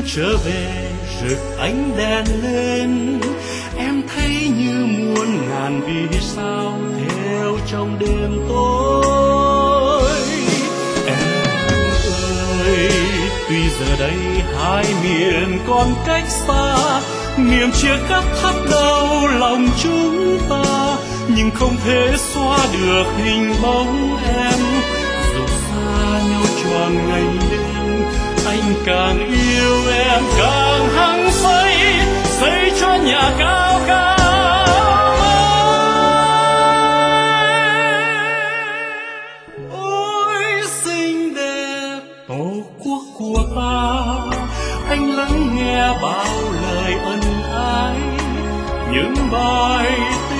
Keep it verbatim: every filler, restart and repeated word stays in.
trở về rực ánh đèn lên, em thấy như muôn ngàn vì sao theo trong đêm tối. Em ơi, tuy giờ đây hai miền còn cách xa, niềm chia cắt thắt đau lòng chúng ta, nhưng không thể xóa được hình bóng em. Dù xa nhau tròn ngày đêm, anh càng yêu em càng hăng say, xây cho nhà cao cao ấy. Ôi xinh đẹp tổ quốc của ta, anh lắng nghe bao lời ân ái, những bài